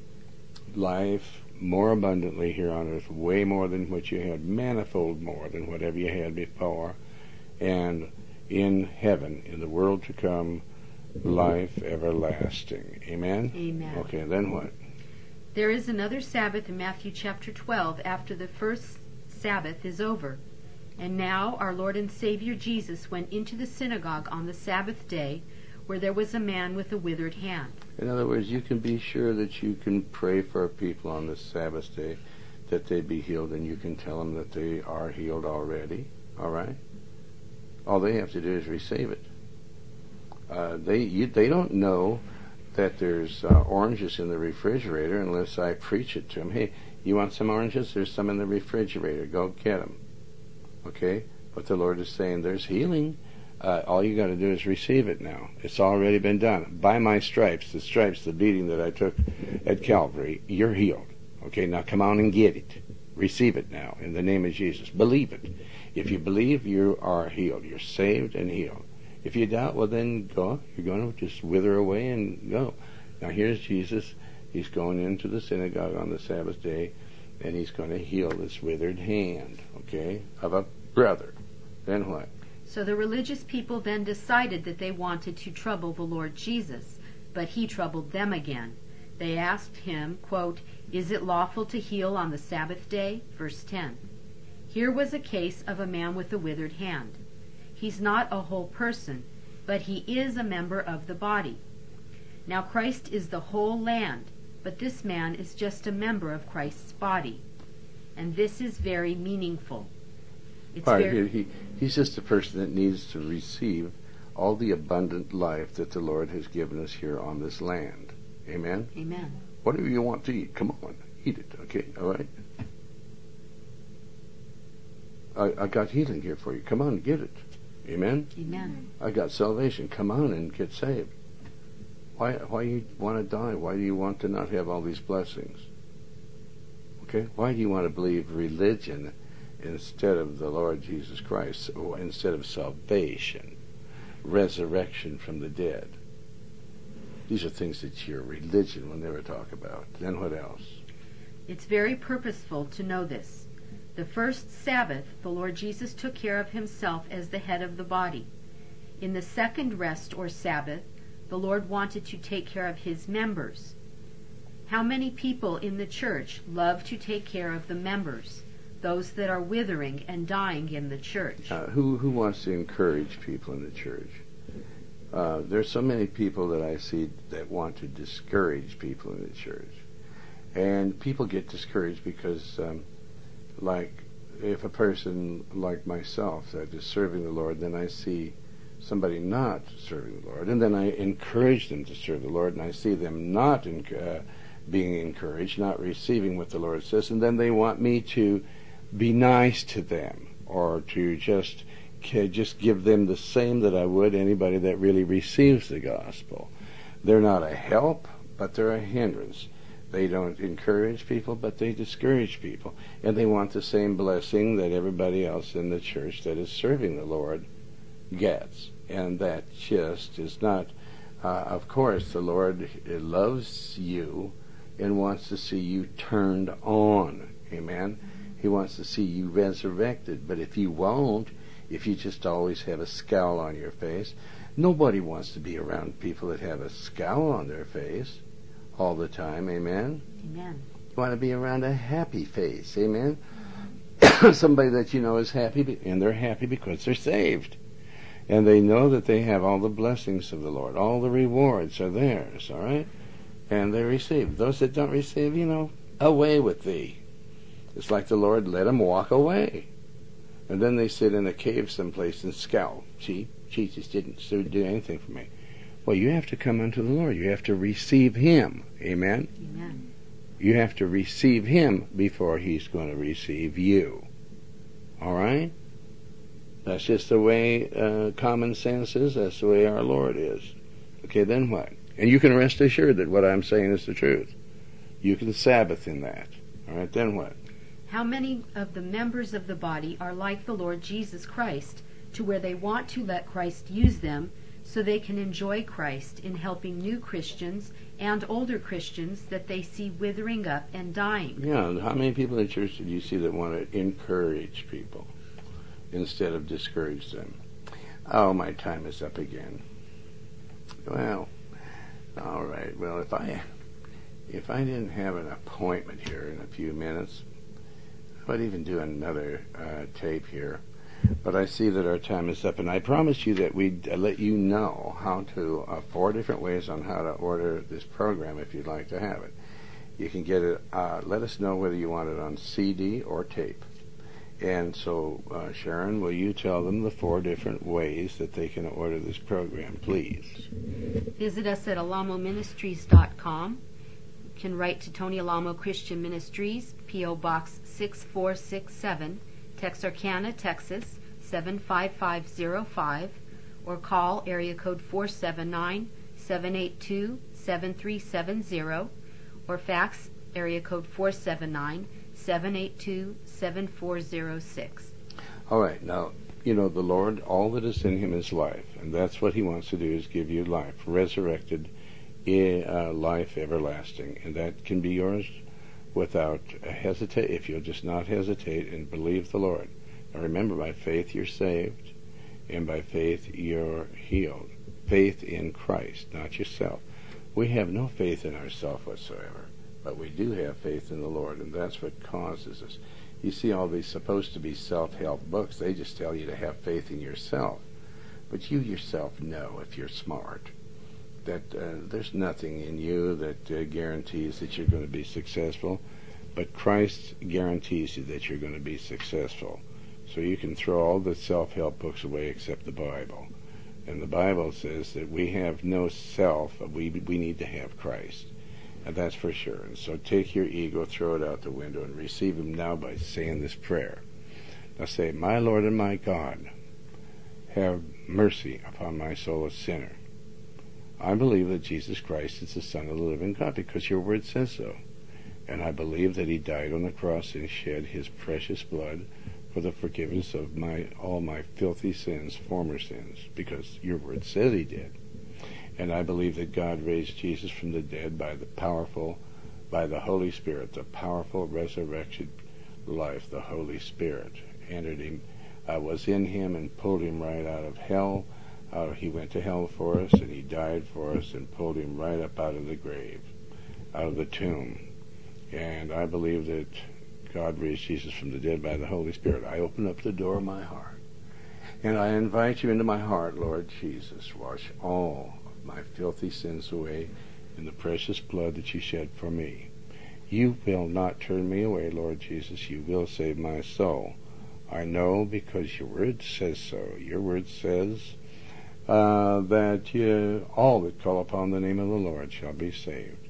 life more abundantly here on earth, way more than what you had, manifold more than whatever you had before, and in heaven, in the world to come, life everlasting. Amen? Amen. Okay, then what? There is another Sabbath in Matthew chapter twelve after the first Sabbath is over. And now our Lord and Savior Jesus went into the synagogue on the Sabbath day, where there was a man with a withered hand. In other words, you can be sure that you can pray for people on this Sabbath day that they be healed, and you can tell them that they are healed already. All right? All they have to do is receive it. Uh, they you, they don't know that there's uh, oranges in the refrigerator unless I preach it to them. Hey, you want some oranges? There's some in the refrigerator. Go get them. Okay? But the Lord is saying there's healing. Uh, all you got to do is receive it now. It's already been done. By my stripes, the stripes, the beating that I took at Calvary, you're healed. Okay, now come on and get it. Receive it now in the name of Jesus. Believe it. If you believe, you are healed. You're saved and healed. If you doubt, well then go. You're going to just wither away and go. Now here's Jesus. He's going into the synagogue on the Sabbath day, and he's going to heal this withered hand, okay, of a brother. Then what? So the religious people then decided that they wanted to trouble the Lord Jesus, but he troubled them again. They asked him, quote, "Is it lawful to heal on the Sabbath day?" Verse ten. Here was a case of a man with a withered hand. He's not a whole person, but he is a member of the body. Now Christ is the whole land, but this man is just a member of Christ's body. And this is very meaningful. It's All right, very, he, he, he's just a person that needs to receive all the abundant life that the Lord has given us here on this land. Amen? Amen. Whatever you want to eat, come on, eat it, okay? All right? I, I got healing here for you. Come on, get it. Amen? Amen. I got salvation. Come on and get saved. Why why you want to die? Why do you want to not have all these blessings? Okay? Why do you want to believe religion instead of the Lord Jesus Christ, or instead of salvation, resurrection from the dead? These are things that your religion will never talk about. Then what else? It's very purposeful to know this. The first Sabbath, the Lord Jesus took care of himself as the head of the body. In the second rest or Sabbath, the Lord wanted to take care of his members. How many people in the church love to take care of the members, those that are withering and dying in the church? Uh, who who wants to encourage people in the church? Uh, there's so many people that I see that want to discourage people in the church. And people get discouraged because, um, like, if a person like myself that is serving the Lord, then I see somebody not serving the Lord, and then I encourage them to serve the Lord, and I see them not in, uh, being encouraged, not receiving what the Lord says, and then they want me to be nice to them, or to just just give them the same that I would anybody that really receives the gospel. They're not a help, but they're a hindrance. They don't encourage people, but they discourage people, and they want the same blessing that everybody else in the church that is serving the Lord gets. And that just is not, uh, of course, the Lord loves you and wants to see you turned on. Amen? He wants to see you resurrected. But if you won't, if you just always have a scowl on your face, nobody wants to be around people that have a scowl on their face all the time. Amen? Amen. You want to be around a happy face. Amen? Somebody that you know is happy, and they're happy because they're saved. And they know that they have all the blessings of the Lord. All the rewards are theirs, all right? And they receive. Those that don't receive, you know, away with thee. It's like the Lord let them walk away. And then they sit in a cave someplace and scowl. See, Jesus didn't do anything for me. Well, you have to come unto the Lord. You have to receive Him. Amen? Amen. You have to receive Him before He's going to receive you. All right? That's just the way uh, common sense is. That's the way our Lord is. Okay, then what? And you can rest assured that what I'm saying is the truth. You can Sabbath in that. All right, then what? How many of the members of the body are like the Lord Jesus Christ, to where they want to let Christ use them so they can enjoy Christ in helping new Christians and older Christians that they see withering up and dying? Yeah, and how many people in church do you see that want to encourage people instead of discourage them? Oh, my time is up again. Well, all right. Well, if I if I didn't have an appointment here in a few minutes, I would even do another uh, tape here. But I see that our time is up, and I promised you that we'd uh, let you know how to, uh, four different ways on how to order this program if you'd like to have it. You can get it, uh, let us know whether you want it on C D or tape. And so, uh, Sharon, will you tell them the four different ways that they can order this program, please? Visit us at alamo ministries dot com. You can write to Tony Alamo Christian Ministries, P O Box six four six seven, Texarkana, Texas seven five five zero five, or call area code four seven nine, seven eight two, seven three seven zero, or fax area code four seven nine, seven eight two, seven four zero six. All right, now, you know, the Lord, all that is in Him is life, and that's what He wants to do, is give you life, resurrected uh, life everlasting, and that can be yours without hesitate, if you'll just not hesitate and believe the Lord. Now remember, by faith you're saved, and by faith you're healed. Faith in Christ, not yourself. We have no faith in ourselves whatsoever, but we do have faith in the Lord, and that's what causes us. You see all these supposed to be self-help books, they just tell you to have faith in yourself. But you yourself know, if you're smart, that uh, there's nothing in you that uh, guarantees that you're going to be successful, but Christ guarantees you that you're going to be successful. So you can throw all the self-help books away except the Bible. And the Bible says that we have no self, we we need to have Christ. And that's for sure. And so take your ego, throw it out the window, and receive him now by saying this prayer. Now say, my Lord and my God, have mercy upon my soul, a sinner. I believe that Jesus Christ is the Son of the living God, because your word says so. And I believe that he died on the cross and shed his precious blood for the forgiveness of my all my filthy sins, former sins, because your word says he did. And I believe that God raised Jesus from the dead by the powerful, by the Holy Spirit, the powerful resurrection life, the Holy Spirit entered him, uh, was in him and pulled him right out of hell. Uh, he went to hell for us, and he died for us and pulled him right up out of the grave, out of the tomb. And I believe that God raised Jesus from the dead by the Holy Spirit. I open up the door of my heart, and I invite you into my heart, Lord Jesus. Wash all my filthy sins away in the precious blood that you shed for me. You will not turn me away, Lord Jesus. You will save my soul. I know, because your word says so. Your word says uh, that you, all that call upon the name of the Lord shall be saved.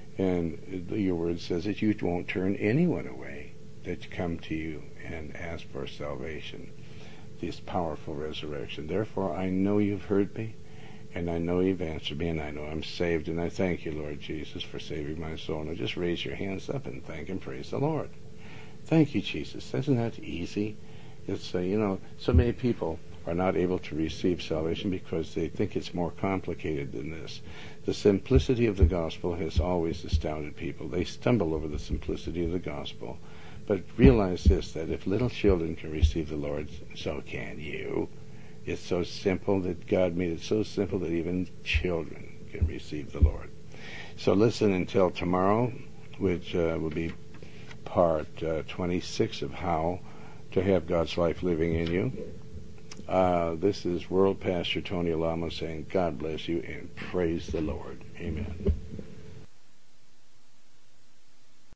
And your word says that you won't turn anyone away that come to you and ask for salvation, this powerful resurrection. Therefore, I know you've heard me, and I know you've answered me, and I know I'm saved, and I thank you, Lord Jesus, for saving my soul. Now just raise your hands up and thank and praise the Lord. Thank you, Jesus. Isn't that easy? It's, uh, you know, so many people are not able to receive salvation because they think it's more complicated than this. The simplicity of the gospel has always astounded people. They stumble over the simplicity of the gospel. But realize this, that if little children can receive the Lord, so can you. It's so simple that God made it so simple that even children can receive the Lord. So listen until tomorrow, which uh, will be part uh, twenty-six of how to have God's life living in you. Uh, this is World Pastor Tony Alamo saying, God bless you and praise the Lord. Amen.